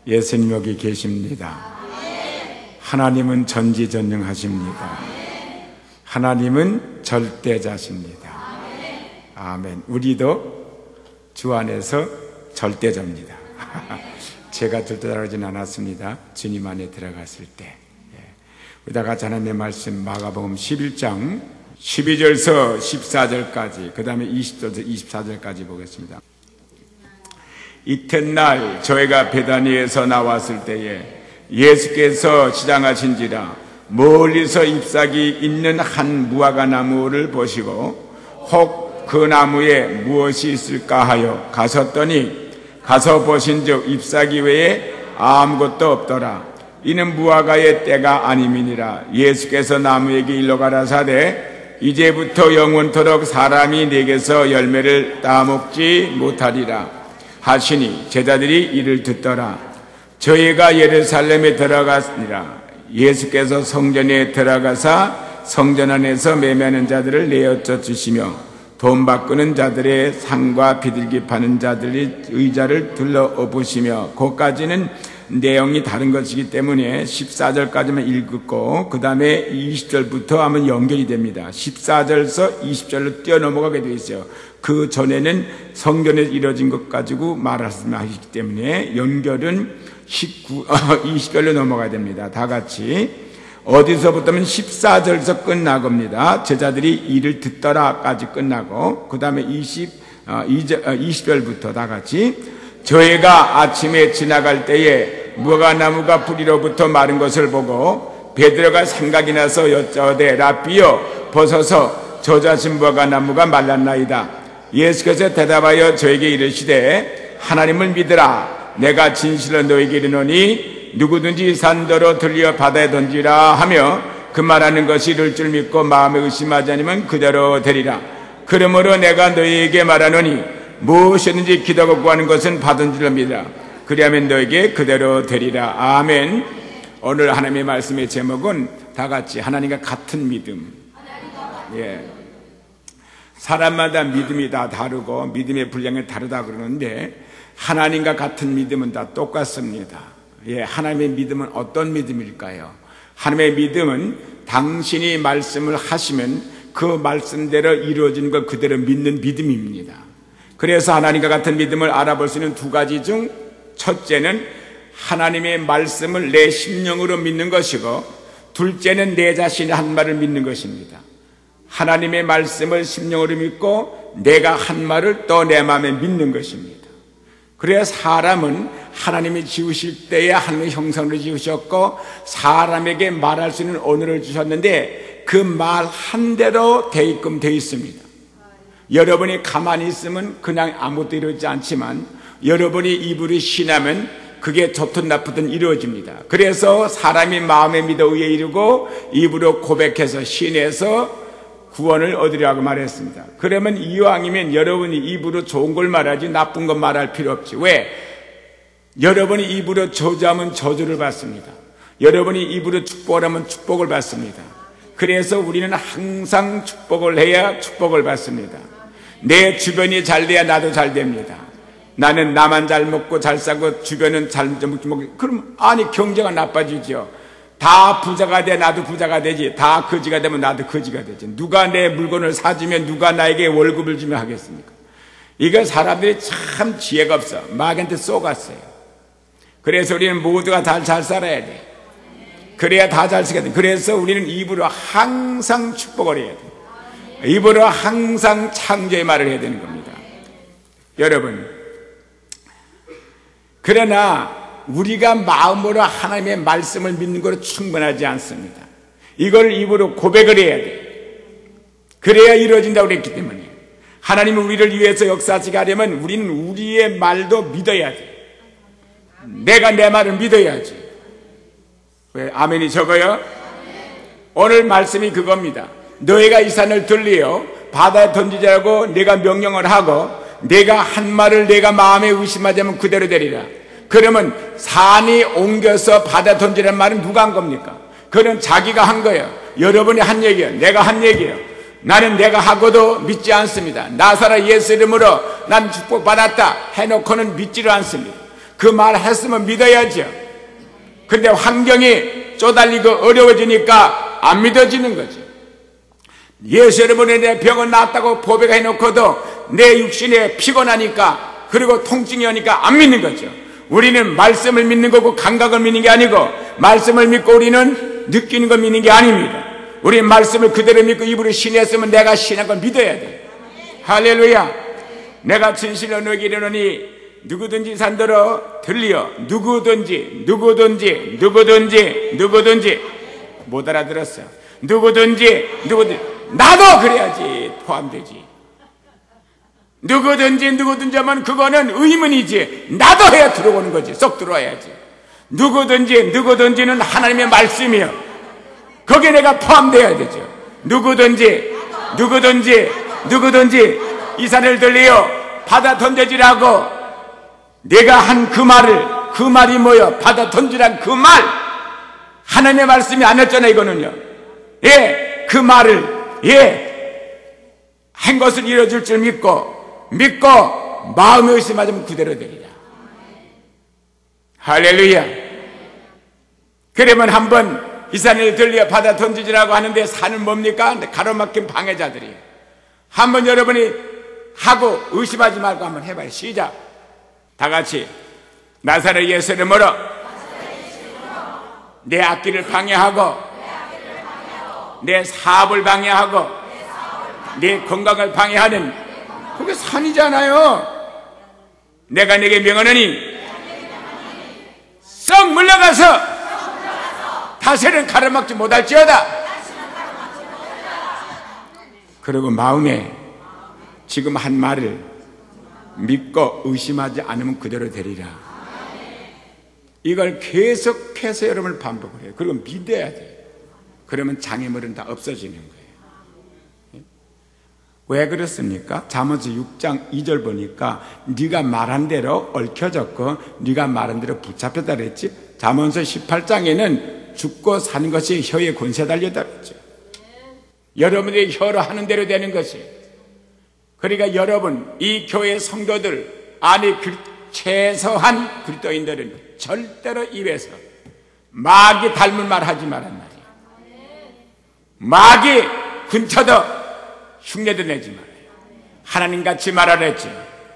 예수님 여기 계십니다. 하나님은 전지전능하십니다. 하나님은 절대자십니다. 아멘. 우리도 주 안에서 절대자입니다. 제가 절대자라진 않았습니다. 주님 안에 들어갔을 때. 우리 다 같이 하나님의 말씀 마가복음 11장 12절에서 14절까지, 그 다음에 20절에서 24절까지 보겠습니다. 이튿날 저희가 베다니에서 나왔을 때에 예수께서 시장하신지라 멀리서 잎사귀 있는 한 무화과 나무를 보시고 혹 그 나무에 무엇이 있을까 하여 가셨더니 가서 보신즉 잎사귀 외에 아무것도 없더라. 이는 무화과의 때가 아님이니라. 예수께서 나무에게 일러 가라사대 이제부터 영원토록 사람이 내게서 열매를 따먹지 못하리라 하시니 제자들이 이를 듣더라. 저희가 예루살렘에 들어갔으니라. 예수께서 성전에 들어가사 성전 안에서 매매하는 자들을 내어쳐 주시며 돈 바꾸는 자들의 상과 비둘기 파는 자들의 의자를 들러 엎으시며, 그까지는 내용이 다른 것이기 때문에 14절까지만 읽고 그 다음에 20절부터 하면 연결이 됩니다. 14절에서 20절로 뛰어넘어가게 되어 있어요. 그 전에는 성전에서 이루어진 것 가지고 말씀하시기 때문에 연결은 20절로 넘어가야 됩니다. 다 같이 어디서부터면 14절에서 끝나겁니다. 제자들이 이를 듣더라까지 끝나고 그 다음에 20절부터 다 같이 저희가 아침에 지나갈 때에 무화과나무가 뿌리로부터 마른 것을 보고 베드로가 생각이 나서 여짜오되 라삐여 벗어서 저자신 무화과나무가 말랐나이다. 예수께서 대답하여 저에게 이르시되 하나님을 믿으라. 내가 진실로 너에게 이르노니 누구든지 산더러 들려 바다에 던지라 하며 그 말하는 것이 이룰 줄 믿고 마음에 의심하지 않으면 그대로 되리라. 그러므로 내가 너희에게 말하노니 무엇이든지 기도하고 구하는 것은 받은 줄로 믿으라. 그리하면 너에게 그대로 되리라. 아멘. 오늘 하나님의 말씀의 제목은 다 같이 하나님과 같은 믿음. 사람마다 믿음이 다 다르고 믿음의 분량이 다르다 그러는데 하나님과 같은 믿음은 다 똑같습니다. 하나님의 믿음은 어떤 믿음일까요? 하나님의 믿음은 당신이 말씀을 하시면 그 말씀대로 이루어지는 걸 그대로 믿는 믿음입니다. 그래서 하나님과 같은 믿음을 알아볼 수 있는 두 가지 중 첫째는 하나님의 말씀을 내 심령으로 믿는 것이고, 둘째는 내 자신의 한 말을 믿는 것입니다. 하나님의 말씀을 심령으로 믿고 내가 한 말을 또 내 마음에 믿는 것입니다. 그래야 사람은 하나님이 지으실 때에 하나님의 형상으로 지으셨고 사람에게 말할 수 있는 언어를 주셨는데 그 말 한 대로 되게끔 되어 있습니다. 여러분이 가만히 있으면 그냥 아무것도 이루어지지 않지만 여러분이 입으로 신하면 그게 좋든 나쁘든 이루어집니다. 그래서 사람이 마음에 믿어 의에 이르고 입으로 고백해서 신해서 구원을 얻으려고 말했습니다. 그러면 이왕이면 여러분이 입으로 좋은 걸 말하지 나쁜 걸 말할 필요 없지. 왜? 여러분이 입으로 저주하면 저주를 받습니다. 여러분이 입으로 축복을 하면 축복을 받습니다. 그래서 우리는 항상 축복을 해야 축복을 받습니다. 내 주변이 잘 돼야 나도 잘 됩니다. 나는 나만 잘 먹고 잘 싸고 주변은 잘 먹고, 그럼 아니 경제가 나빠지죠. 다 부자가 돼 나도 부자가 되지. 다 거지가 되면 나도 거지가 되지. 누가 내 물건을 사주면 누가 나에게 월급을 주면 하겠습니까? 이거 사람들이 참 지혜가 없어. 마귀한테 쏘갔어요. 그래서 우리는 모두가 다 잘 살아야 돼. 그래야 다 잘 살게 돼. 그래서 우리는 입으로 항상 축복을 해야 돼. 입으로 항상 창조의 말을 해야 되는 겁니다. 여러분, 그러나 우리가 마음으로 하나님의 말씀을 믿는 것으로 충분하지 않습니다. 이걸 입으로 고백을 해야 돼. 그래야 이루어진다고 그랬기 때문에 하나님은 우리를 위해서 역사하시게 하려면 우리는 우리의 말도 믿어야 돼. 내가 내 말을 믿어야지. 왜? 아멘이 적어요? 오늘 말씀이 그겁니다. 너희가 이 산을 들리어 바다에 던지자고 내가 명령을 하고 내가 한 말을 내가 마음에 의심하지 않으면 그대로 되리라. 그러면 산이 옮겨서 바다에 던지라는 말은 누가 한 겁니까? 그건 자기가 한 거예요. 여러분이 한 얘기예요. 내가 한 얘기예요. 나는 내가 하고도 믿지 않습니다. 나사렛 예수 이름으로 난 축복받았다 해놓고는 믿지를 않습니다. 그 말 했으면 믿어야죠. 근데 환경이 쪼달리고 어려워지니까 안 믿어지는 거죠. 예수 여러분의 내 병은 낫다고 보배해놓고도 내 육신에 피곤하니까, 그리고 통증이 오니까 안 믿는 거죠. 우리는 말씀을 믿는 거고 감각을 믿는 게 아니고, 말씀을 믿고 우리는 느끼는 걸 믿는 게 아닙니다. 우리는 말씀을 그대로 믿고 입으로 신했으면 내가 신한 걸 믿어야 돼. 할렐루야. 내가 진실로 너에게 이르노니 누구든지 산더러 들리어 누구든지 못 알아들었어. 누구든지 나도 그래야지 포함되지. 누구든지 하면 그거는 의문이지. 나도 해야 들어오는 거지. 쏙 들어와야지. 누구든지는 하나님의 말씀이요. 거기에 내가 포함되어야 되죠. 누구든지 이 산을 들리어 받아 던져지라고 내가 한 그 말이 뭐요? 받아 던지란 그 말. 하나님의 말씀이 안 했잖아요, 이거는요. 예, 그 말을, 한 것을 이뤄줄 줄 믿고 마음에 의심하자면 그대로 되리라. 할렐루야. 그러면 한번 이 산을 들려 받아 던지지라고 하는데, 산은 뭡니까? 가로막힌 방해자들이에요. 한번 여러분이 하고 의심하지 말고 한번 해봐요. 시작. 다 같이. 나사렛 예수 이름으로 내 앞길을 방해하고 내 사업을 방해하고 내 건강을 방해하는, 그게 산이잖아요. 내가 내게 명하노니 썩 물러가서 다시는 가로막지 못할지어다. 그리고 마음에 지금 한 말을 믿고 의심하지 않으면 그대로 되리라. 이걸 계속해서 여러분을 반복을 해요. 그리고 믿어야 돼요. 그러면 장애물은 다 없어지는 거예요. 왜 그렇습니까? 잠언서 6장 2절 보니까 네가 말한 대로 얽혀졌고 네가 말한 대로 붙잡혔다 그랬지. 잠언서 18장에는 죽고 사는 것이 혀의 권세 달렸다 그랬죠. 여러분의 혀로 하는 대로 되는 것이에요. 그러니까 여러분, 이 교회 성도들, 아니 최소한 그리스도인들은 절대로 입에서 마귀 닮은 말 하지 말란 말이에요. 마귀 근처도 흉내도 내지 말아요. 하나님같이 말하랬지.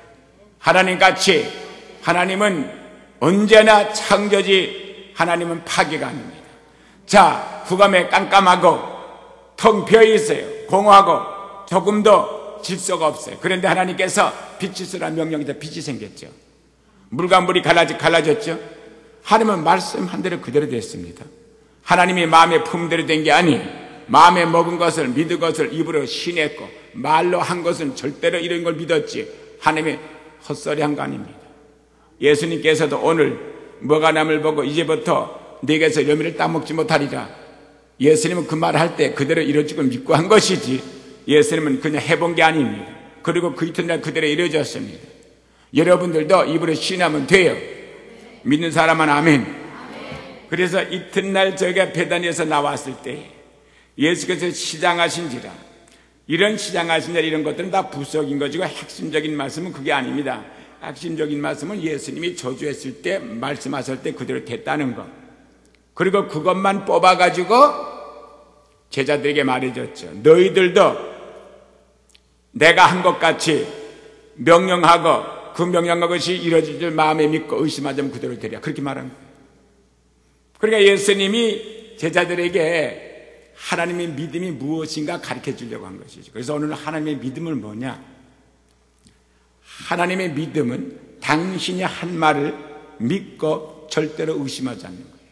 하나님같이. 하나님은 언제나 창조지, 하나님은 파괴가 아닙니다. 자, 후감에 깜깜하고 텅 비어있어요. 공허하고 조금도 질서가 없어요. 그런데 하나님께서 빛이 있으라 명령에서 빛이 생겼죠. 물과 물이 갈라졌죠. 하나님은 말씀한 대로 그대로 됐습니다. 하나님이 마음에 품대로 된 게 아니, 마음에 먹은 것을 믿은 것을 입으로 신했고 말로 한 것은 절대로 이런 걸 믿었지, 하나님이 헛소리 한 거 아닙니다. 예수님께서도 오늘 뭐가남을 보고 이제부터 내게서 열매를 따먹지 못하리라. 예수님은 그 말을 할 때 그대로 이루어지고 믿고 한 것이지, 예수님은 그냥 해본 게 아닙니다. 그리고 그 이튿날 그대로 이루어졌습니다. 여러분들도 입으로 신하면 돼요. 믿는 사람은 아멘. 그래서 이튿날 저희가 베다니에서 나왔을 때 예수께서 시장하신지라, 이런 시장하신지라 이런 것들은 다 부속인 것이고 핵심적인 말씀은 그게 아닙니다. 핵심적인 말씀은 예수님이 저주했을 때 말씀하실 때 그대로 됐다는 것, 그리고 그것만 뽑아가지고 제자들에게 말해줬죠. 너희들도 내가 한 것 같이 명령하고 그 명령한 것이 이루어질 줄 마음에 믿고 의심하자면 그대로 되리라. 그렇게 말한 거예요. 그러니까 예수님이 제자들에게 하나님의 믿음이 무엇인가 가르쳐 주려고 한 것이죠. 그래서 오늘 하나님의 믿음은 뭐냐? 하나님의 믿음은 당신이 한 말을 믿고 절대로 의심하지 않는 거예요.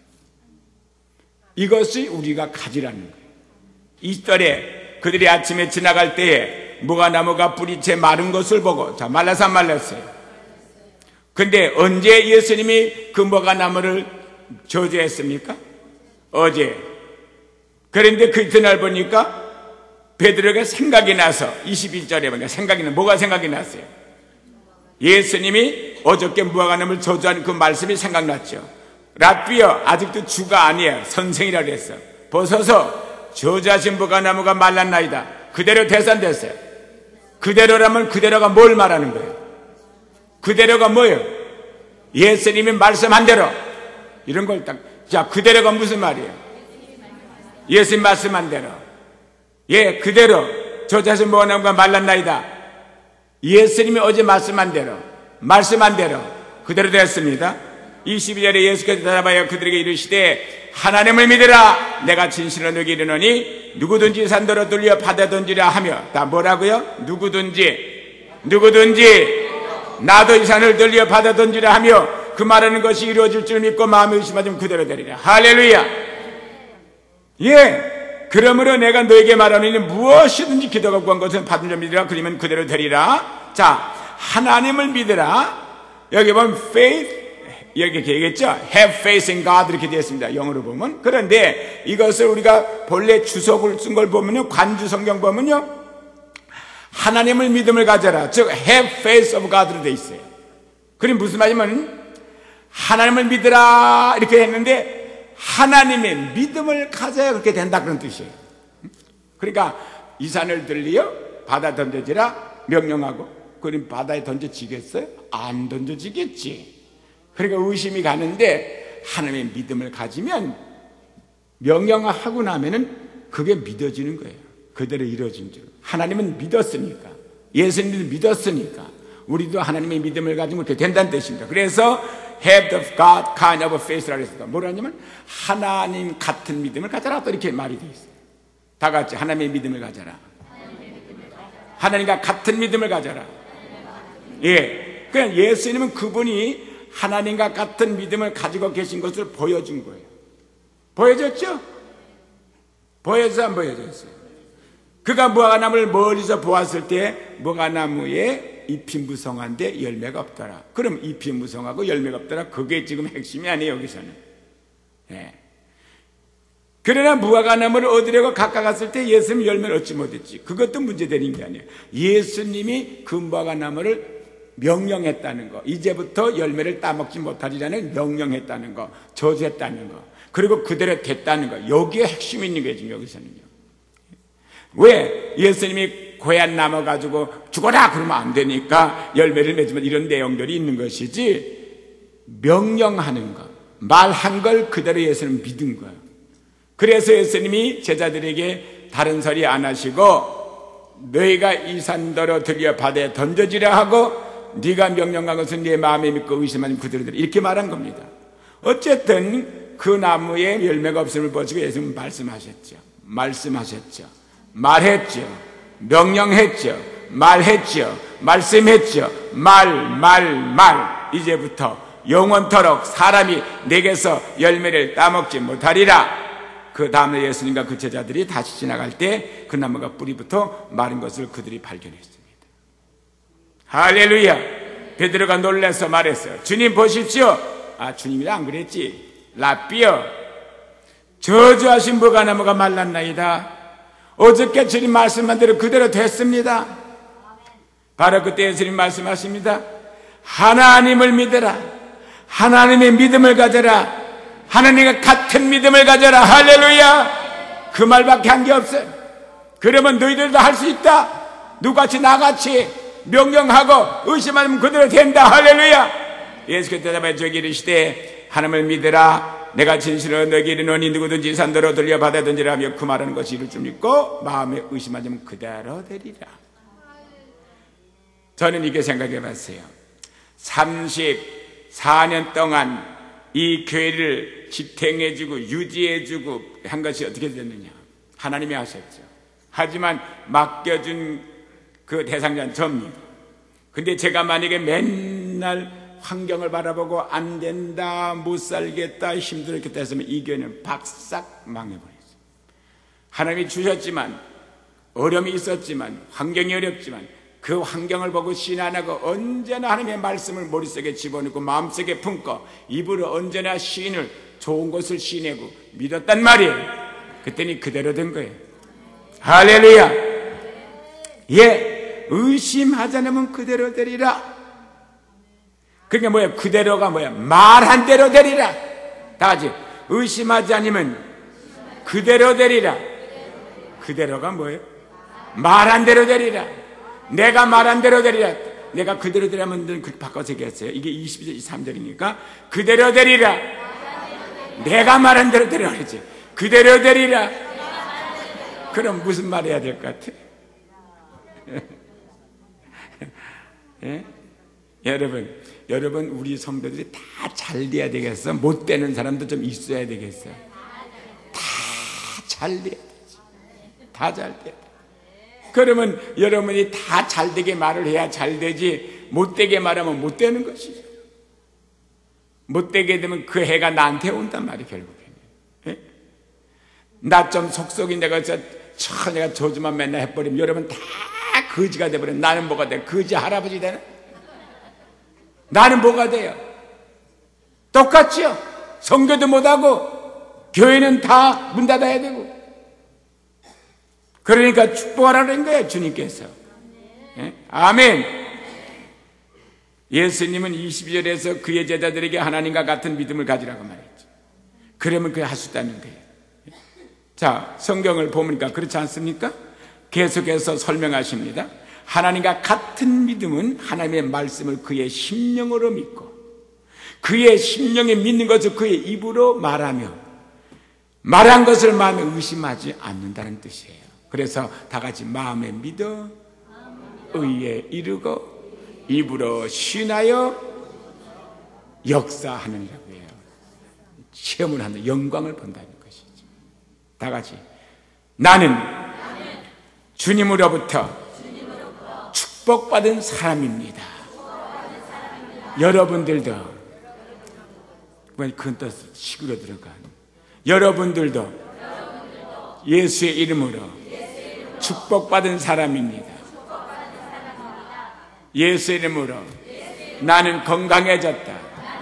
이것이 우리가 가지라는 거예요. 이 시절에 그들이 아침에 지나갈 때에 무화과나무가 뿌리채 마른 것을 보고, 자, 말라서 안 말랐어요. 근데 언제 예수님이 그 무화과나무를 저주했습니까? 어제. 그런데 그 이튿날 보니까 베드로가 생각이 나서 21절에 보니까 생각이 나. 뭐가 생각이 났어요? 예수님이 어저께 무화과나무를 저주한 그 말씀이 생각났죠. 라삐어, 아직도 주가 아니에요. 선생이라 그랬어. 벗어서 저주하신 무화과나무가 말랐나이다. 그대로 대산됐어요. 그대로라면 그대로가 뭘 말하는 거예요? 그대로가 뭐예요? 예수님이 말씀한 대로. 이런 걸 딱. 자, 그대로가 무슨 말이에요? 예수님 말씀한 대로. 예, 그대로. 저 자신 무화과나무가 말랐나이다. 예수님이 어제 말씀한 대로, 말씀한 대로 그대로 되었습니다. 22절에 예수께서 대답하여 그들에게 이르시되 하나님을 믿으라. 내가 진실로 너에게 이르노니 누구든지 산더러 돌려 바다에 던지라 하며. 다 뭐라고요? 누구든지 나도 이 산을 돌려 바다에 던지라 하며 그 말하는 것이 이루어질 줄 믿고 마음에 의심하면 그대로 되리라. 할렐루야. 예. 그러므로 내가 너에게 말하노니 무엇이든지 기도가 구한 것은 받은 줄 믿으라. 그러면 그대로 되리라. 자, 하나님을 믿으라. 여기 보면 faith, 여기 이렇게 얘기했죠. have faith in God 이렇게 되어 있습니다. 영어로 보면. 그런데 이것을 우리가 본래 주석을 쓴 걸 보면요, 관주 성경 보면요, 하나님을 믿음을 가져라. 즉 have faith of God로 되어 있어요. 그럼 무슨 말이냐면 하나님을 믿으라 이렇게 했는데 하나님의 믿음을 가져야 그렇게 된다 그런 뜻이에요. 그러니까 이 산을 들리어 바다 던져지라 명령하고, 그럼 바다에 던져지겠어요? 안 던져지겠지. 그러니까 의심이 가는데 하나님의 믿음을 가지면 명령하고 나면은 그게 믿어지는 거예요. 그대로 이루어진 줄. 하나님은 믿었으니까, 예수님도 믿었으니까 우리도 하나님의 믿음을 가지면 그렇게 된다는 뜻입니다. 그래서 have the God kind of faith라고 했습니다. 뭐라냐면 하나님 같은 믿음을 가져라, 또 이렇게 말이 되어 있어요. 다 같이 하나님의 믿음을 가져라. 하나님과 같은 믿음을 가져라. 예, 그냥 예수님은 그분이 하나님과 같은 믿음을 가지고 계신 것을 보여준 거예요. 보여줬죠? 보여줘서 안 보여줬어요? 그가 무화과나무를 멀리서 보았을 때 무화과나무에 잎이 무성한데 열매가 없더라. 그럼 잎이 무성하고 열매가 없더라. 그게 지금 핵심이 아니에요, 여기서는. 예. 그러나 무화과나무를 얻으려고 가까웠을 때 예수님이 열매를 얻지 못했지. 그것도 문제되는 게 아니에요. 예수님이 그 무화과나무를 명령했다는 거, 이제부터 열매를 따먹지 못하리라는 명령했다는 거, 저주했다는 거, 그리고 그대로 됐다는 거, 여기에 핵심이 있는 거예요, 지금 여기서는요. 왜? 예수님이 고얀 나무 가지고 죽어라 그러면 안 되니까 열매를 맺으면 이런 내용들이 있는 것이지, 명령하는 것, 말한 걸 그대로 예수님은 믿은 거예요. 그래서 예수님이 제자들에게 다른 소리 안 하시고 너희가 이 산더러 들여 바다에 던져지라 하고 네가 명령한 것은 네 마음에 믿고 의심하면 그대로 되리라, 이렇게 말한 겁니다. 어쨌든 그 나무에 열매가 없음을 보시고 예수님은 말씀하셨죠. 말했죠. 명령했죠. 말했죠. 말씀했죠. 말. 이제부터 영원토록 사람이 내게서 열매를 따먹지 못하리라. 그 다음에 예수님과 그 제자들이 다시 지나갈 때 그 나무가 뿌리부터 마른 것을 그들이 발견했습니다. 할렐루야. 베드로가 놀라서 말했어요. 주님 보십시오. 아, 주님이 안 그랬지. 라삐어, 저주하신 무화과나무가 말랐나이다. 어저께 주님 말씀한 대로 그대로 됐습니다. 바로 그때 예수님 말씀하십니다. 하나님을 믿어라. 하나님의 믿음을 가져라. 하나님과 같은 믿음을 가져라. 할렐루야. 그 말밖에 한 게 없어요. 그러면 너희들도 할 수 있다. 누구같이 나같이 명령하고 의심하면 그대로 된다. 할렐루야. 예수께서 대답하여 저에게 이르시되 하나님을 믿으라. 내가 진실로 너에게 이르노니 누구든지 산더러 들려 바다에 던지라 하며 그 말하는 것이 이룰 줄 믿고 마음에 의심하면 그대로 되리라. 저는 이렇게 생각해 봤어요. 34년 동안 이 교회를 지탱해주고 유지해주고 한 것이 어떻게 됐느냐. 하나님이 하셨죠. 하지만 맡겨준 그 대상자는 접니다. 근데 제가 만약에 맨날 환경을 바라보고 안 된다, 못 살겠다, 힘들었겠다 했으면 이 교회는 박싹 망해버렸어요. 하나님이 주셨지만, 어려움이 있었지만, 환경이 어렵지만 그 환경을 보고 신 안 하고 언제나 하나님의 말씀을 머릿속에 집어넣고 마음속에 품고 입으로 언제나 시인을, 좋은 것을 시내고 믿었단 말이에요. 그때는 그대로 된 거예요. 할렐루야. 예, 의심하지 않으면 그대로 되리라. 그러니까 뭐야? 그대로가 뭐야? 말한 대로 되리라. 다 같이 의심하지 않으면 그대로 되리라. 그대로가 뭐예요? 말한 대로 되리라. 내가 말한 대로 되리라. 내가 그대로 되라면 그렇게 바꿔서 얘기했어요. 이게 22절, 23절이니까 그대로 되리라. 내가 말한 대로 되라 그러지. 그대로 되리라. 그럼 무슨 말 해야 될 것 같아? 예? 여러분 우리 성도들이 다 잘 돼야 되겠어? 못 되는 사람도 좀 있어야 되겠어? 다 잘 돼야 되지. 다 잘 돼야 돼. 그러면 여러분이 다 잘 되게 말을 해야 잘 되지, 못 되게 말하면 못 되는 것이죠. 못 되게 되면 그 해가 나한테 온단 말이에요, 결국에는. 예? 나 좀 속속이 내가 저주만 맨날 해버리면 여러분 다 거지가 돼버리면 나는 뭐가 돼? 거지 할아버지 되나? 나는 뭐가 돼요? 똑같지요? 성교도 못하고 교회는 다 문 닫아야 되고. 그러니까 축복하라는 거예요, 주님께서. 예? 아멘. 예수님은 22절에서 그의 제자들에게 하나님과 같은 믿음을 가지라고 말했죠. 그러면 그게 할 수 있다는 거예요. 자, 성경을 보니까 그렇지 않습니까? 계속해서 설명하십니다. 하나님과 같은 믿음은 하나님의 말씀을 그의 심령으로 믿고 그의 심령에 믿는 것을 그의 입으로 말하며 말한 것을 마음에 의심하지 않는다는 뜻이에요. 그래서 다 같이 마음에 믿어 의에 이르고 입으로 신하여 역사하느라고 해요. 체험을 하는 영광을 본다는 것이죠. 다 같이 나는 주님으로부터 축복받은 사람입니다. 여러분들도 그건 또 식으로 들어간 여러분들도 예수의 이름으로 축복받은 사람입니다. 예수의 이름으로 나는 건강해졌다.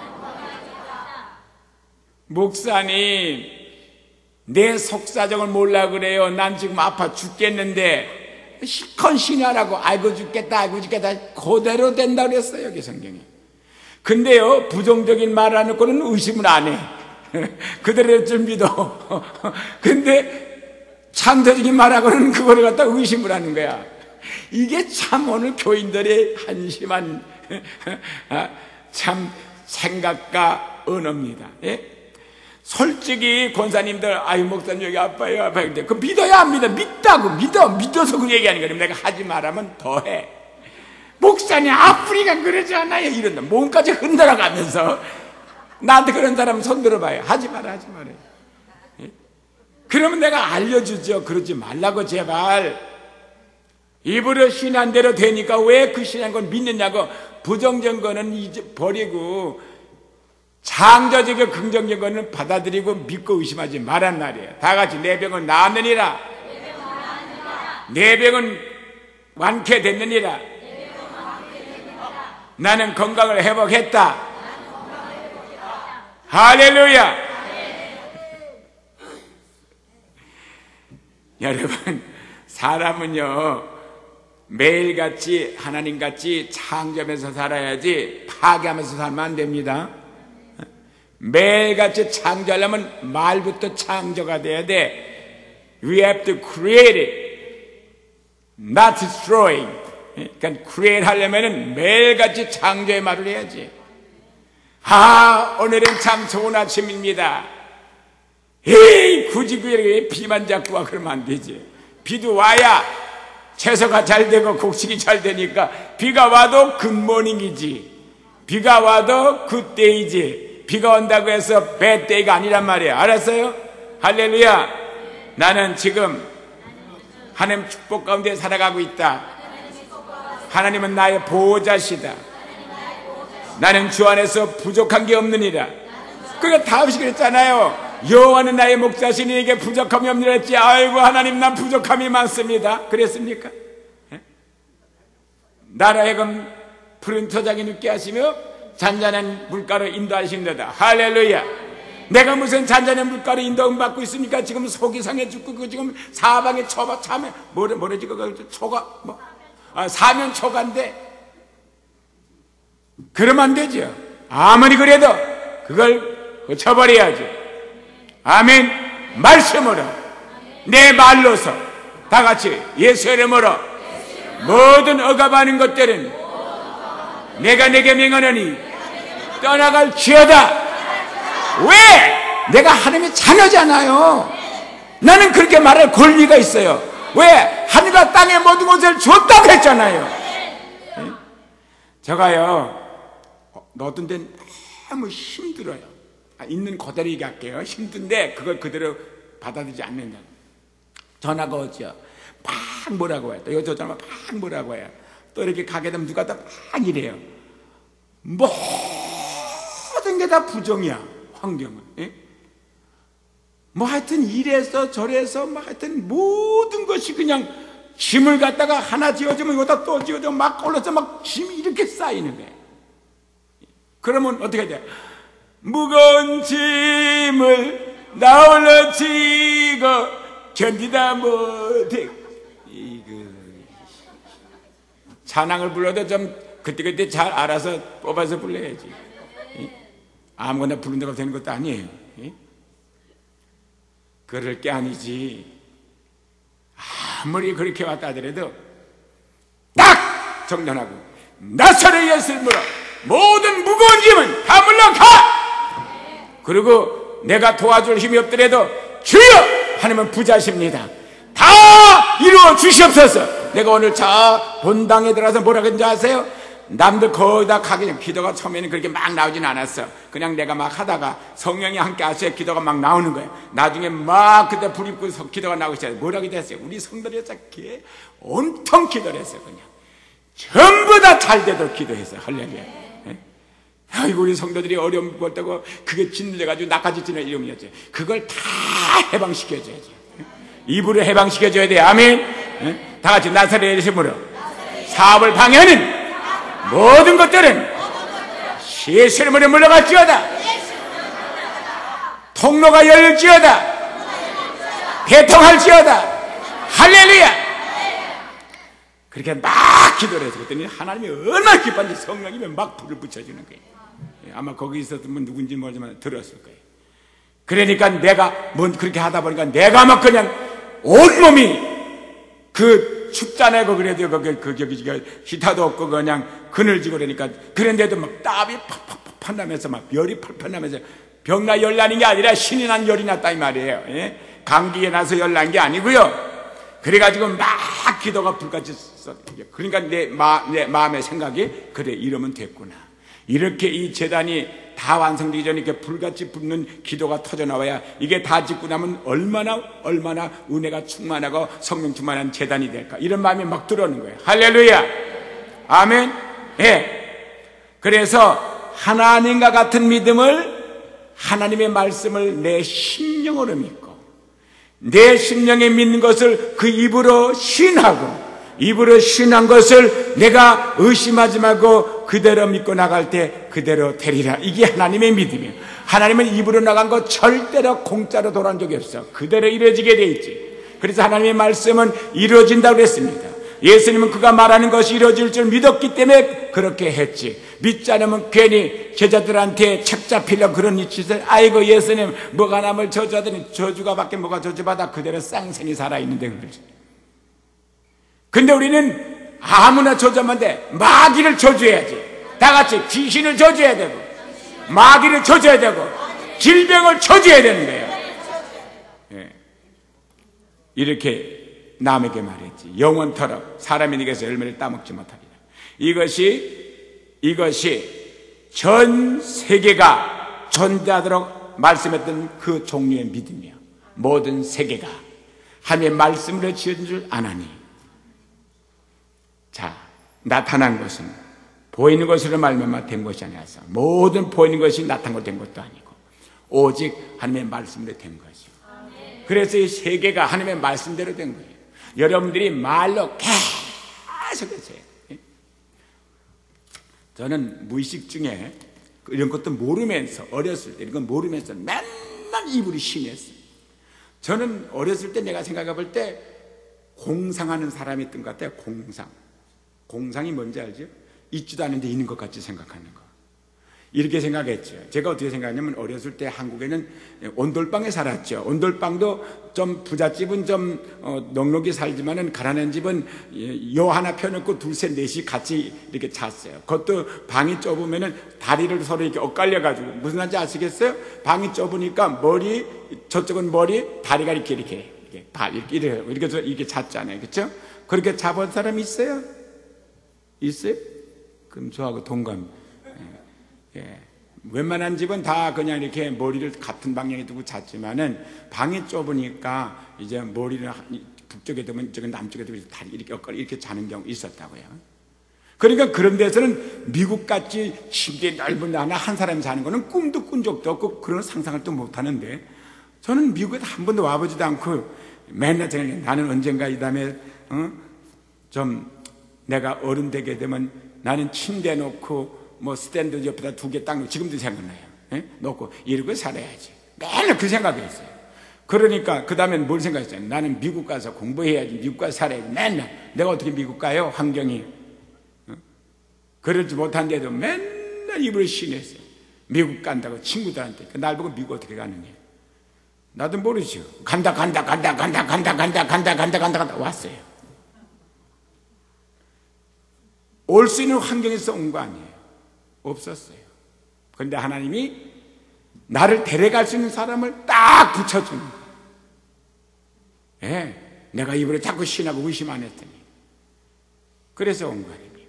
목사님, 내 속사정을 몰라 그래요. 난 지금 아파 죽겠는데 실컷 신하라고 알고 죽겠다 그대로 된다 그랬어요, 여기 성경에. 근데요, 부정적인 말 안 하고는 의심을 안 해. 그대로 될 줄 믿어. 근데 창조적인 말하고는 그거를 갖다 의심을 하는 거야. 이게 참 오늘 교인들의 한심한 참 생각과 언어입니다. 예? 솔직히 권사님들, 아유 목사님 여기 아파요. 근데 그 믿어야 안 믿어. 믿어서 그 얘기하는 거예요. 내가 하지 말라면 더해. 목사님 아프리카 그러지 않아요. 이런다. 몸까지 흔들어가면서 나한테 그런 사람 손 들어봐요. 하지 말아요. 예? 그러면 내가 알려주죠. 그러지 말라고 제발. 입으로 신한 대로 되니까 왜 그 신한 걸 믿느냐고. 부정적인 거는 이제 버리고 창조적이고 긍정적인 거는 받아들이고 믿고 의심하지 말란 말이에요. 다 같이 내 병은 나았느니라. 내 병은 완쾌됐느니라. 나는 건강을 회복했다. 할렐루야. 여러분, 사람은요 매일같이 하나님같이 창조하면서 살아야지 파괴하면서 살면 안 됩니다. 매일같이 창조하려면 말부터 창조가 돼야 돼. We have to create it, not destroy. 그러니까 create 하려면 매일같이 창조의 말을 해야지. 오늘은 참 좋은 아침입니다. 에이, 굳이 그 비만 잡고 와 그러면 안 되지. 비도 와야 채소가 잘 되고 곡식이 잘 되니까 비가 와도 굿모닝이지. 비가 와도 굿데이지. 비가 온다고 해서 배데이가 아니란 말이에요. 알았어요? 할렐루야. 나는 지금 하나님 축복 가운데 살아가고 있다. 하나님은 나의 보호자시다. 나는 주 안에서 부족한 게 없느니라. 그게 다윗이 그랬잖아요. 여호와는 나의 목자시니 내게 부족함이 없느니라 했지. 아이고 하나님, 난 부족함이 많습니다. 그랬습니까? 나로 하여금 푸른 토장이 눕게 하시며 잔잔한 물가로 인도하신다. 할렐루야. 내가 무슨 잔잔한 물가로 인도음 받고 있습니까? 지금 속이 상해 죽고 지금 사방에 차면 뭐래 지금 초가 사면 초가인데 그러면 안 되죠. 아무리 그래도 그걸 고쳐버려야죠. 아멘. 말씀으로 내 말로서 다 같이 예수 이름으로 모든 억압하는 것들은 내가 내게 명하노니 떠나갈지어다. 왜? 내가 하나님의 자녀잖아요. 나는 그렇게 말할 권리가 있어요. 왜? 하늘과 땅의 모든 것을 줬다고 했잖아요. 제가요 어떤 데는 너무 힘들어요. 있는 그대로 얘기할게요. 힘든데 그걸 그대로 받아들이지 않는다. 전화가 오죠. 막 뭐라고 해요. 또 여자 전화 막 뭐라고 해요. 또 이렇게 가게 되면 누가 다 막 이래요. 모든 게 다 부정이야. 환경은. 예? 뭐 하여튼 이래서 저래서 뭐 하여튼 모든 것이 그냥 짐을 갖다가 하나 지어주면 이거다 또 지어주면 막 올라서 막 짐이 이렇게 쌓이는 거예요. 그러면 어떻게 해야 돼? 무거운 짐을 나 홀로 지고 견디다 못해. 찬양을 불러도 좀 그때그때 잘 알아서 뽑아서 불러야지. 아무거나 부른다고 되는 것도 아니에요. 그럴 게 아니지. 아무리 그렇게 왔다 하더라도 딱 정돈하고 나사렛 예수를 물어 모든 무거운 짐은 다 물러가. 그리고 내가 도와줄 힘이 없더라도 주여 하나님은 부자십니다. 다 이루어 주시옵소서. 내가 오늘 저 본당에 들어가서 뭐라 그런지 아세요? 남들 거의 다 가기 전에 기도가 처음에는 그렇게 막 나오진 않았어. 그냥 내가 막 하다가 성령이 함께 하셔야 기도가 막 나오는 거예요. 나중에 막 그때 불이 붙고 기도가 나오기 시작해요. 뭐라고 됐어요? 우리 성도들이 이렇게 온통 기도를 했어요. 그냥 전부 다 잘 되도록 기도했어요. 할렐루야. 아이고 우리 성도들이 어려움 겪다고 그게 짓눌려가지고 나까지 지는 이름이었지. 그걸 다 해방시켜줘야지. 입으로 해방시켜줘야 돼. 아멘. 다 같이 나사렛 예수님으로 사업을 방해하는 모든 것들은 예수 이름으로 물러갈지어다. 통로가 열릴지어다. 대통할지어다. 할렐루야. 그렇게 막 기도를 해서 그랬더니 하나님이 얼마나 기뻤는지 성령이 막 불을 붙여주는 거예요. 아마 거기 있었던 누군지 모르지만 들었을 거예요. 그러니까 내가 뭔 그렇게 하다 보니까 내가 막 그냥 온몸이 그 춥잖아요. 그래도 거기 기타도 없고 그냥 그늘지고 그러니까 그런데도 막 땀이 팍팍팍 나면서 막 열이 펄펄 나면서 병나 열나는 게 아니라 신이 난 열이 났다 이 말이에요. 예? 감기에 나서 열난 게 아니고요. 그래가지고 막 기도가 불같이 써. 그러니까 내 마음의 생각이 그래 이러면 됐구나. 이렇게 이 재단이 다 완성되기 전에 이렇게 불같이 붙는 기도가 터져나와야 이게 다 짓고 나면 얼마나 은혜가 충만하고 성령 충만한 재단이 될까. 이런 마음이 막 들어오는 거예요. 할렐루야. 아멘. 예. 그래서 하나님과 같은 믿음을 하나님의 말씀을 내 심령으로 믿고 내 심령에 믿는 것을 그 입으로 신하고 입으로 신한 것을 내가 의심하지 말고 그대로 믿고 나갈 때 그대로 되리라. 이게 하나님의 믿음이에요. 하나님은 입으로 나간 거 절대로 공짜로 돌아온 적이 없어. 그대로 이루어지게 돼 있지. 그래서 하나님의 말씀은 이루어진다고 했습니다. 예수님은 그가 말하는 것이 이루어질 줄 믿었기 때문에 그렇게 했지. 믿지 않으면 괜히 제자들한테 책 잡히려고 그런 짓을 아이고 예수님 뭐가 남을 저주하더니 저주가 밖에 뭐가 저주받아 그대로 쌍생이 살아있는데 그러지. 근데 우리는 아무나 저주하면 돼. 마귀를 저주해야지. 다 같이 귀신을 저주해야 되고 마귀를 저주해야 되고 질병을 저주해야 되는 거예요. 예. 이렇게 남에게 말했지. 영원토록 사람이 네게서 열매를 따먹지 못하리라. 이것이 전 세계가 존재하도록 말씀했던 그 종류의 믿음이야. 모든 세계가 하나님의 말씀으로 지은 줄 아나니. 자, 나타난 것은 보이는 것으로 말미암아 된 것이 아니라서 모든 보이는 것이 나타난 된 것도 아니고 오직 하나님의 말씀으로 된 것이요. 그래서 이 세계가 하나님의 말씀대로 된 거예요. 여러분들이 말로 계속 했어요. 저는 무의식 중에 이런 것도 모르면서 어렸을 때 이건 모르면서 맨날 입으로 신했어요. 저는 어렸을 때 내가 생각해 볼 때 공상하는 사람이 있던 것 같아요. 공상이 뭔지 알죠? 있지도 않은데 있는 것 같이 생각하는 거. 이렇게 생각했죠. 제가 어떻게 생각하냐면 어렸을 때 한국에는 온돌방에 살았죠. 온돌방도 좀 부잣집은 좀 넉넉히 살지만은 가난한 집은 여 하나 펴놓고 둘, 셋, 넷이 같이 이렇게 잤어요. 그것도 방이 좁으면은 다리를 서로 이렇게 엇갈려가지고 무슨 말인지 아시겠어요? 방이 좁으니까 머리 저쪽은 머리 다리가 이렇게 이렇게 잤잖아요. 그렇죠? 그렇게 자본 사람 있어요? 있어요? 그럼 저하고 동감. 예. 웬만한 집은 다 그냥 이렇게 머리를 같은 방향에 두고 잤지만은 방이 좁으니까 이제 머리를 북쪽에 두면 저기 남쪽에 두고 다리 이렇게 자는 경우 있었다고요. 그러니까 그런 데서는 미국같이 침대 넓은 데 하나 한 사람이 자는 거는 꿈도 꾼 적도 없고 그런 상상을 또 못 하는데 저는 미국에 한 번도 와보지도 않고 맨날 생각해. 나는 언젠가 이 다음에 좀 내가 어른 되게 되면 나는 침대 놓고 뭐 스탠드 옆에다 두 개 딱 놓고 지금도 생각나요. 예? 놓고 이러고 살아야지. 맨날 그 생각이 있어요. 그러니까 그 다음엔 뭘 생각했어요? 나는 미국 가서 공부해야지. 미국 가서 살아야지. 맨날 내가 어떻게 미국 가요? 환경이 그러지 못한데도 맨날 입을 신했어요. 미국 간다고 친구들한테 날 보고 미국 어떻게 가느냐. 나도 모르죠. 간다 왔어요. 올 수 있는 환경에서 온 거 아니에요. 없었어요. 그런데 하나님이 나를 데려갈 수 있는 사람을 딱 붙여주는 거예요. 예, 내가 이번에 자꾸 신하고 의심 안 했더니 그래서 온 거 아닙니까?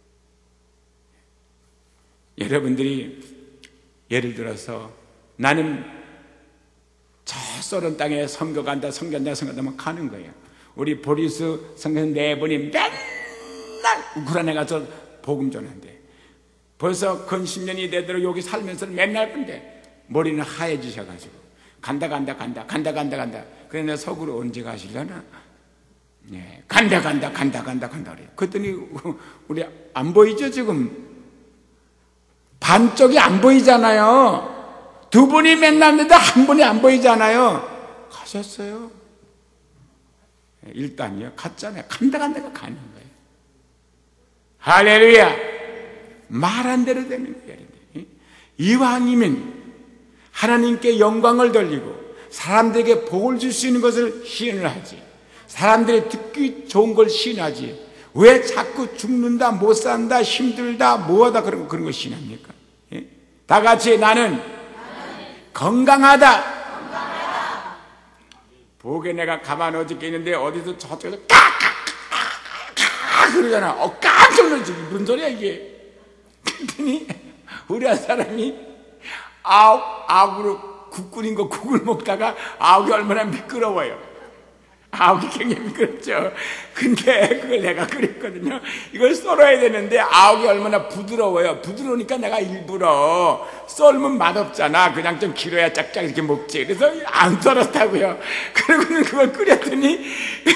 여러분들이 예를 들어서 나는 저 쏘는 땅에 선교간다 하면 가는 거예요. 우리 보리스 선교사 네 분이 맨날 우크라이나에 가서 복음 전한대. 벌써 근 10년이 되도록 여기 살면서 맨날 근데 머리는 하얘지셔가지고 간다. 그래 내가 서구로 언제 가시려나? 예, 간다 그래. 그랬더니 우리 안 보이죠 지금? 반쪽이 안 보이잖아요. 두 분이 맨날 했는데 한 분이 안 보이잖아요. 가셨어요. 일단요 갔잖아요. 간다가 가는 거예요. 할렐루야. 말한 대로 되는 거예요. 이왕이면 하나님께 영광을 돌리고 사람들에게 복을 줄 수 있는 것을 시인을 하지. 사람들이 듣기 좋은 걸 시인하지. 왜 자꾸 죽는다, 못 산다, 힘들다, 뭐하다 그런 거 시인합니까? 예? 다 같이 나는 건강하다. 복에 내가 가만 어저께 있는데 어디서 저쪽에서 까까까까 그러잖아. 깜짝 놀라지. 무슨 소리야 이게? 그랬더니 우리 한 사람이 아욱으로 국 끓인 거 국을 먹다가 아욱이 얼마나 미끄러워요. 아욱이 굉장히 미끄럽죠. 근데 그걸 내가 끓였거든요. 이걸 썰어야 되는데 아욱이 얼마나 부드러워요. 부드러우니까 내가 일부러 썰면 맛없잖아. 그냥 좀 길어야 짝짝 이렇게 먹지. 그래서 안 썰었다고요. 그러고는 그걸 끓였더니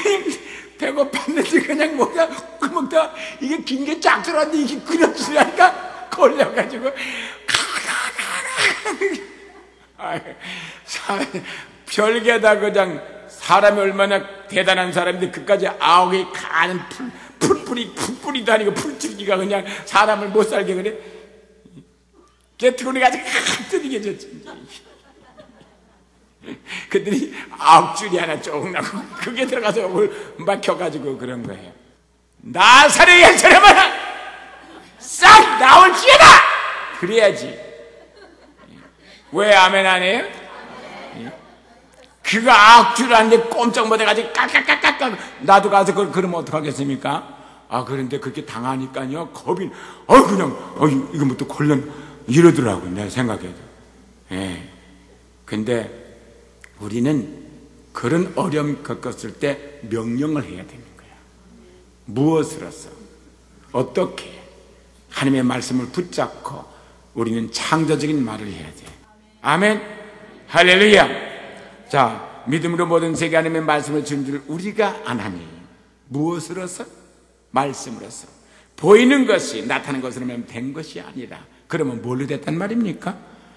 배고팠는지 그냥 먹다 이게 긴 게 쫙 들어왔는데 이게 끓여주니까 걸려가지고 별게다 그냥 사람이 얼마나 대단한 사람인데 그까지 아욱이 가는 풀뿌리도 아니고 풀줄기가 그냥 사람을 못 살게 그래. 개트로니 가지고 뜨리게 졌지. 그들이 아욱줄이 하나 쭉 나고 그게 들어가서 막혀가지고 그런 거예요. 나사렛의 사람아 싹 나올지어다. 그래야지. 왜 아멘 안 해요? 그가 아욱줄 하는데 꼼짝 못해가지고 깍깍깍깍 나도 가서 그러면 어떡하겠습니까? 그런데 그렇게 당하니까요 겁이 그냥 이거 뭐 또 걸렸 이러더라고요. 내가 생각해도. 예. 근데 우리는 그런 어려움 겪었을 때 명령을 해야 되는 거야. 무엇으로서 어떻게 하나님의 말씀을 붙잡고 우리는 창조적인 말을 해야 돼. 아멘. 할렐루야. 자, 믿음으로 모든 세계 하나님의 말씀을 주는 줄 우리가 안 하니 무엇으로서? 말씀으로서. 보이는 것이 나타나는 것으로만 된 것이 아니라 그러면 뭘로 됐단 말입니까?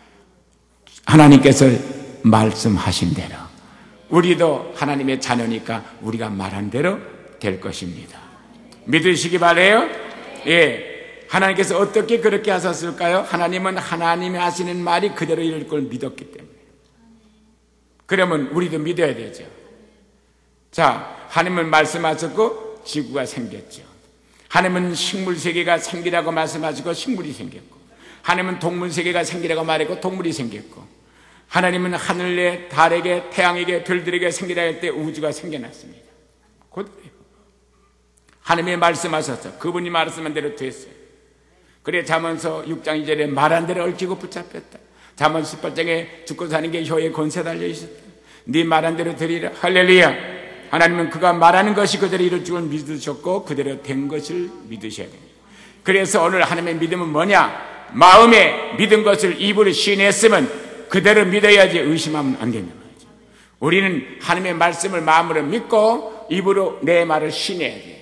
하나님께서 말씀하신 대로 우리도 하나님의 자녀니까 우리가 말한 대로 될 것입니다. 믿으시기 바라요. 예, 하나님께서 어떻게 그렇게 하셨을까요? 하나님은 하나님이 하시는 말이 그대로 이룰 걸 믿었기 때문에. 그러면 우리도 믿어야 되죠. 자, 하나님은 말씀하셨고 지구가 생겼죠. 하나님은 식물 세계가 생기라고 말씀하시고 식물이 생겼고, 하나님은 동물 세계가 생기라고 말했고 동물이 생겼고, 하나님은 하늘에 달에게 태양에게 별들에게 생기라 할 때 우주가 생겨났습니다. 그대로요. 하나님이 말씀하셨어. 그분이 말씀한 대로 됐어요. 그래 잠언서 6장 2절에 말한 대로 얽히고 붙잡혔다. 잠언 18장에 죽고 사는 게 혀에 권세 달려 있었다. 네 말한 대로 되리라. 할렐루야. 하나님은 그가 말하는 것이 그대로 이룰 줄 믿으셨고 그대로 된 것을 믿으셔야 됩니다. 그래서 오늘 하나님의 믿음은 뭐냐? 마음에 믿은 것을 입으로 시인했으면 그대로 믿어야지 의심하면 안 된다 말이죠. 우리는 하나님의 말씀을 마음으로 믿고 입으로 내 말을 시인해야 돼요.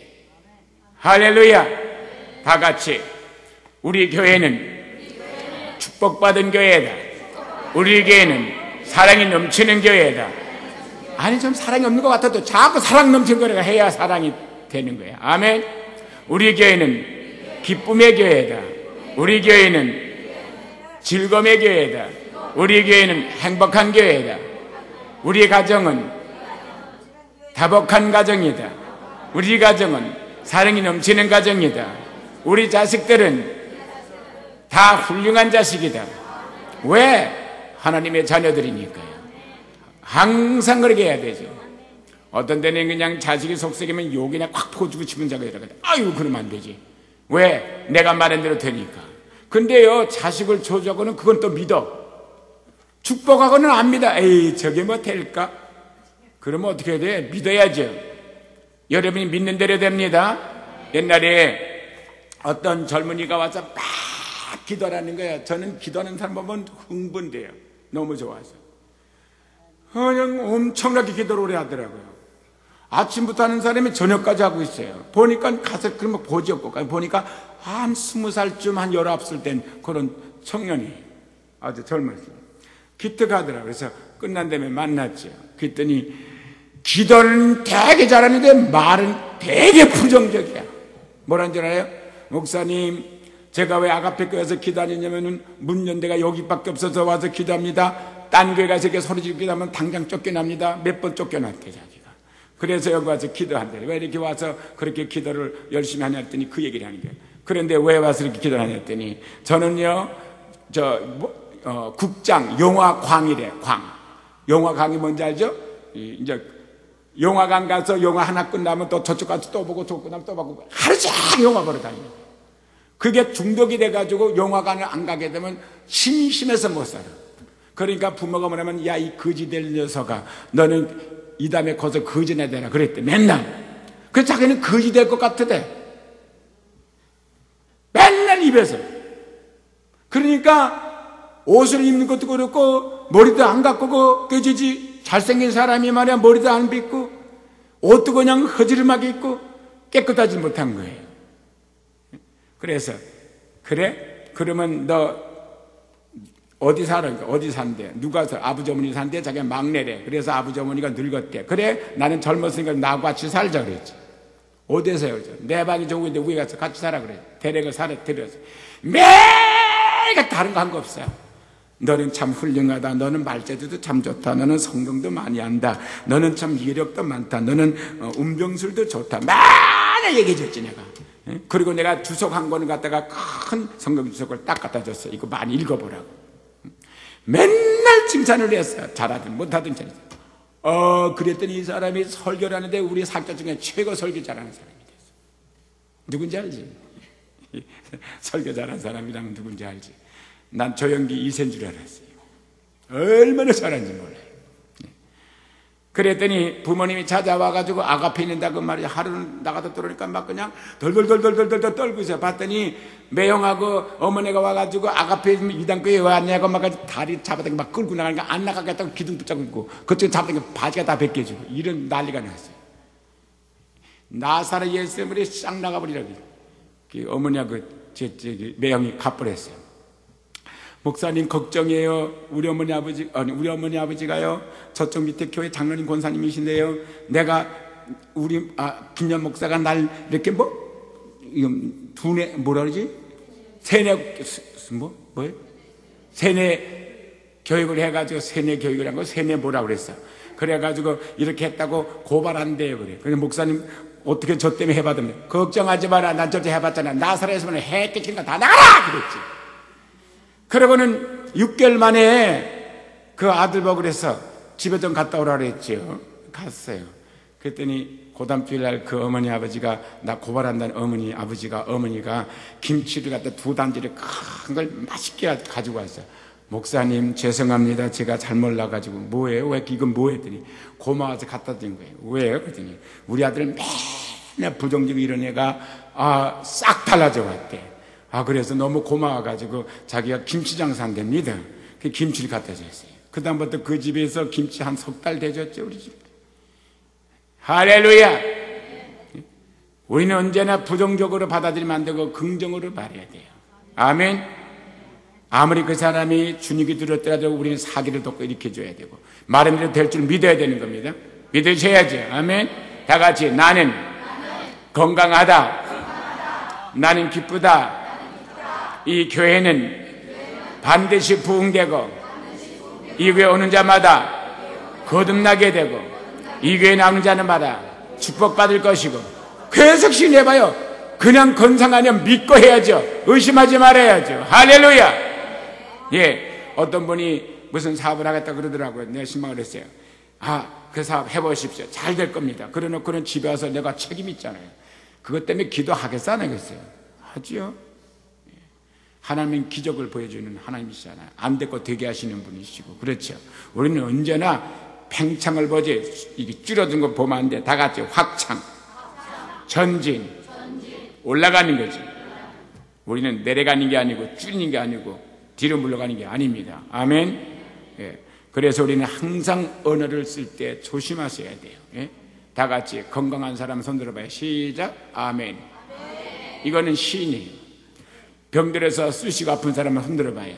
할렐루야. 다 같이 우리 교회는 축복받은 교회다. 우리 교회는 사랑이 넘치는 교회다. 아니 좀 사랑이 없는 것 같아도 자꾸 사랑 넘치는 거를 해야 사랑이 되는 거야. 아멘. 우리 교회는 기쁨의 교회다. 우리 교회는 즐거움의 교회다. 우리 교회는 행복한 교회다. 우리 가정은 다복한 가정이다. 우리 가정은 사랑이 넘치는 가정이다. 우리 자식들은 다 훌륭한 자식이다. 왜? 하나님의 자녀들이니까요. 항상 그렇게 해야 되죠. 어떤 때는 그냥 자식이 속썩이면 욕이나 콱 퍼주고 싶은 자가 있다가 아유 그러면 안 되지. 왜? 내가 말한 대로 되니까. 근데요 자식을 저주하고는 그건 또 믿어. 축복하고는 안 믿어. 에이 저게 뭐 될까? 그러면 어떻게 해야 돼? 믿어야죠. 여러분이 믿는 대로 됩니다. 옛날에 어떤 젊은이가 와서 막 기도하는 거야. 저는 기도하는 사람 보면 흥분돼요. 너무 좋아서. 그냥 엄청나게 기도를 오래 하더라고요. 아침부터 하는 사람이 저녁까지 하고 있어요. 보니까 가서 그러면 보지 없고 보니까 한 20살쯤 한 19살 된 그런 청년이 아주 젊었어요. 기특하더라고요. 그래서 끝난 다음에 만났죠. 그랬더니 기도는 되게 잘하는데 말은 되게 부정적이야. 뭐라는 줄 알아요? 목사님 제가 왜 아가페 교회에서 기도하냐면은 문연대가 여기밖에 없어서 와서 기도합니다. 딴 교회 가서 이렇게 소리 지르고 기도하면 당장 쫓겨납니다. 몇 번 쫓겨났대 자기가. 그래서 여기 와서 기도한대. 왜 이렇게 와서 그렇게 기도를 열심히 하냐 했더니 그 얘기를 하는 거예요. 그런데 왜 와서 이렇게 기도를 하냐 했더니 저는요 국장 영화광이래. 광 영화광이 뭔지 알죠? 이제 영화관 가서 영화 하나 끝나면 또 저쪽 가서 또 보고 또 끝나면 또 보고 하루 종일 영화 보러 다니는 거예요. 그게 중독이 돼가지고 영화관을 안 가게 되면 심심해서 못 살아. 그러니까 부모가 뭐냐면 야 이 거지 될 녀석아 너는 이 다음에 거기서 거지나 되라 그랬대. 맨날. 그래서 자기는 거지 될 것 같으대. 맨날 입에서. 그러니까 옷을 입는 것도 그렇고 머리도 안 가꾸고 깨지지. 잘생긴 사람이 말이야 머리도 안 빗고 옷도 그냥 허지름하게 입고 깨끗하지 못한 거예요. 그래서 그래? 그러면 너 어디 살아? 어디 산대? 누가 살아? 아버지 어머니 산대? 자기가 막내래. 그래서 아버지 어머니가 늙었대. 그래? 나는 젊었으니까 나하고 같이 살자 그랬지. 어디서요? 내 방이 좋은데 우리 가서 같이 살아 그래. 데려가 살아 데려서 매일 다른 거 한 거 없어요. 너는 참 훌륭하다. 너는 말재주도 참 좋다. 너는 성경도 많이 한다. 너는 참 이력도 많다. 너는 운병술도 좋다. 많이 얘기해 줬지 내가. 그리고 내가 주석 한 권을 갖다가 큰 성경 주석을 딱 갖다 줬어. 이거 많이 읽어보라고. 맨날 칭찬을 했어요. 잘하든 못하든 잘했어요. 그랬더니 이 사람이 설교를 하는데 우리 학교 중에 최고 설교 잘하는 사람이 됐어. 누군지 알지? 설교 잘하는 사람이라면 누군지 알지? 난 조영기 2세인 줄 알았어요. 얼마나 잘하는지 몰라요. 그랬더니 부모님이 찾아와가지고 아가페 있는다고 말이야. 하루는 나가다 들어오니까 막 그냥 덜덜덜덜덜덜 떨고 있어요. 봤더니 매형하고 어머니가 와가지고 아가페 이단교에 왔냐고 막 다리 잡아당겨 막 끌고 나가니까 안 나가겠다고 기둥 붙잡고 있고 그쪽에 잡아당겨 바지가 다 벗겨지고 이런 난리가 났어요. 나사렛 예수님이 싹 나가버리라고. 그 어머니하고 매형이 갚으랬어요. 목사님 걱정이에요. 우리 어머니 아버지가요. 저쪽 밑에 교회 장로님 권사님이신데요. 내가 김현 목사가 날 이렇게 뭐라 그러지? 뭐예요? 세뇌 교육을 해가지고 세뇌 교육을 한 거 세뇌 뭐라고 그랬어. 그래가지고 이렇게 했다고 고발한대요. 그래. 그래서 목사님 어떻게 저 때문에 해봤다면 걱정하지 마라. 난 저때 해봤잖아. 나사렛에서만 해 끼친 거 다 나가라! 그랬지. 그러고는 6개월 만에 그 아들 보고 그래서 집에 좀 갔다 오라 그랬지요. 갔어요. 그랬더니 고담 주일 날 그 어머니 아버지가 나 고발한다는 어머니가 김치를 갖다 2단지를 큰 걸 맛있게 가지고 왔어요. 목사님 죄송합니다. 제가 잘못 나가지고 뭐예요? 왜 이건 뭐 했더니 고마워서 갖다 준 거예요. 왜요? 그랬더니 우리 아들 맨날 부정적이고 이런 애가 싹 달라져 왔대. 그래서 너무 고마워가지고 자기가 김치 장사한답니다. 그 김치를 갖다 줬어요. 그 다음부터 그 집에서 김치 한 3달 되졌죠. 우리 집. 할렐루야. 우리는 언제나 부정적으로 받아들이면 안 되고 긍정으로 말해야 돼요. 아멘. 아무리 그 사람이 주눅이 들었더라도 우리는 사기를 돕고 일으켜줘야 되고 말은 될 줄 믿어야 되는 겁니다. 믿으셔야죠. 아멘. 다 같이 나는 건강하다. 나는 기쁘다. 이 교회는 반드시 부흥되고 이 교회 오는 자마다 거듭나게 되고 이 교회 나오는 자마다 축복받을 것이고 계속 신뢰해봐요. 그냥 건강하면 믿고 해야죠. 의심하지 말아야죠. 할렐루야. 예, 어떤 분이 무슨 사업을 하겠다 그러더라고요. 내가 신방을 했어요. 그 사업 해보십시오. 잘 될 겁니다. 그러놓고는 집에 와서 내가 책임 있잖아요. 그것 때문에 기도하겠어 안 하겠어요? 하지요. 하나님은 기적을 보여주는 하나님이시잖아요. 안 됐고 되게 하시는 분이시고. 그렇죠. 우리는 언제나 팽창을 보지 이게 줄어든 거 보면 안 돼. 다 같이 확창, 전진, 올라가는 거지. 우리는 내려가는 게 아니고 줄이는 게 아니고 뒤로 물러가는 게 아닙니다. 아멘. 예. 그래서 우리는 항상 언어를 쓸 때 조심하셔야 돼요. 예? 다 같이 건강한 사람 손 들어봐요. 시작. 아멘. 이거는 시인이에요. 병들어서 쑤시고 아픈 사람은 손 들어봐요.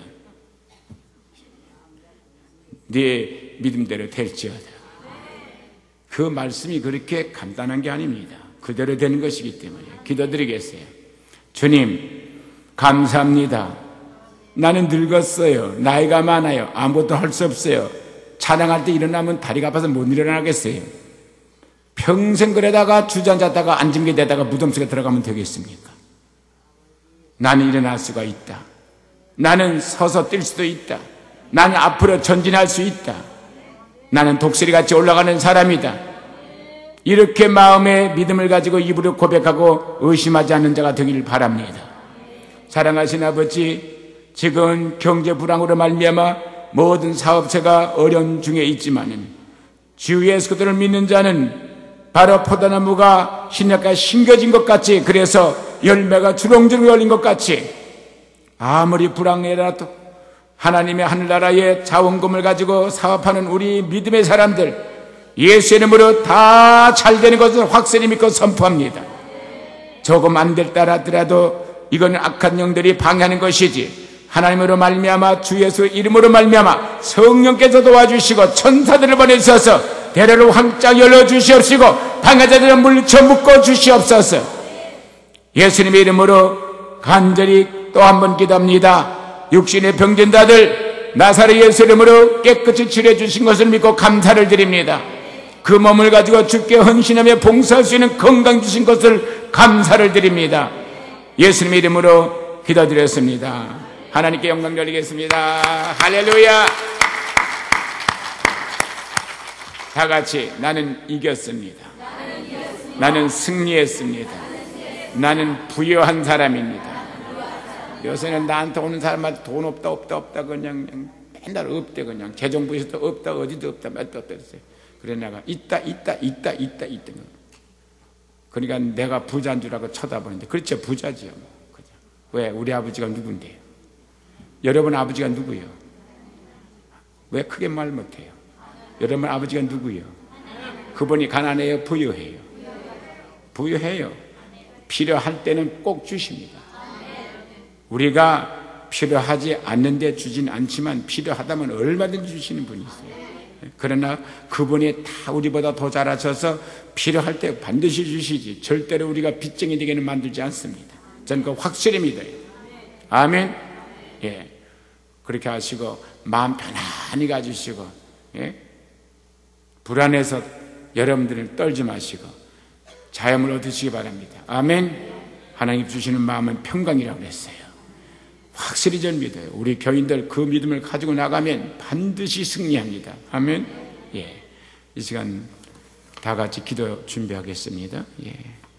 네 믿음대로 될지어다. 그 말씀이 그렇게 간단한 게 아닙니다. 그대로 되는 것이기 때문에 기도드리겠어요. 주님 감사합니다. 나는 늙었어요. 나이가 많아요. 아무것도 할 수 없어요. 찬양할 때 일어나면 다리가 아파서 못 일어나겠어요. 평생 그러다가 주저앉았다가 앉은 게 되다가 무덤 속에 들어가면 되겠습니까? 나는 일어날 수가 있다. 나는 서서 뛸 수도 있다. 나는 앞으로 전진할 수 있다. 나는 독수리같이 올라가는 사람이다. 이렇게 마음의 믿음을 가지고 입으로 고백하고 의심하지 않는 자가 되기를 바랍니다. 사랑하신 아버지, 지금 경제 불황으로 말미암아 모든 사업체가 어려움 중에 있지만은 주 예수 그리스도를 믿는 자는 바로 포도나무가 신약과 심겨진 것 같이, 그래서 열매가 주렁주렁 열린 것 같이 아무리 불황이라도 하나님의 하늘나라의 자원금을 가지고 사업하는 우리 믿음의 사람들 예수의 이름으로 다 잘되는 것을 확실히 믿고 선포합니다. 조금 안 될 따라더라도 이건 악한 영들이 방해하는 것이지 하나님으로 말미암아 주 예수 이름으로 말미암아 성령께서 도와주시고 천사들을 보내주셔서 대로를 활짝 열어주시옵시고 방해자들을 물쳐 묶어 주시옵소서. 예수님의 이름으로 간절히 또 한 번 기도합니다. 육신의 병든 자들 나사렛 예수 이름으로 깨끗이 치료해 주신 것을 믿고 감사를 드립니다. 그 몸을 가지고 주께 헌신하며 봉사할 수 있는 건강 주신 것을 감사를 드립니다. 예수님의 이름으로 기도드렸습니다. 하나님께 영광 돌리겠습니다. 할렐루야. 다 같이 나는 이겼습니다. 나는 승리했습니다. 나는 부유한 사람입니다. 요새는 나한테 오는 사람한테 돈 없다 그냥 맨날 없대. 그냥 재정부에서도 없다, 어디도 없다, 몇도 없다 그랬어요. 그래 내가 있다. 그러니까 내가 부자인 줄 알고 쳐다보는데 그렇죠, 부자지요. 왜? 우리 아버지가 누군데요? 여러분 아버지가 누구요? 왜 크게 말 못해요? 여러분 아버지가 누구요? 그분이 가난해요? 부유해요? 부유해요. 필요할 때는 꼭 주십니다. 우리가 필요하지 않는데 주진 않지만 필요하다면 얼마든지 주시는 분이 있어요. 그러나 그분이 다 우리보다 더 잘하셔서 필요할 때 반드시 주시지 절대로 우리가 빚쟁이 되게는 만들지 않습니다. 저는 그 확실히 믿어요. 아멘. 예. 그렇게 하시고 마음 편안히 가지시고, 예? 불안해서 여러분들은 떨지 마시고 자염을 얻으시기 바랍니다. 아멘. 하나님 주시는 마음은 평강이라고 그랬어요. 확실히 전 믿어요. 우리 교인들 그 믿음을 가지고 나가면 반드시 승리합니다. 아멘. 예. 이 시간 다 같이 기도 준비하겠습니다. 예.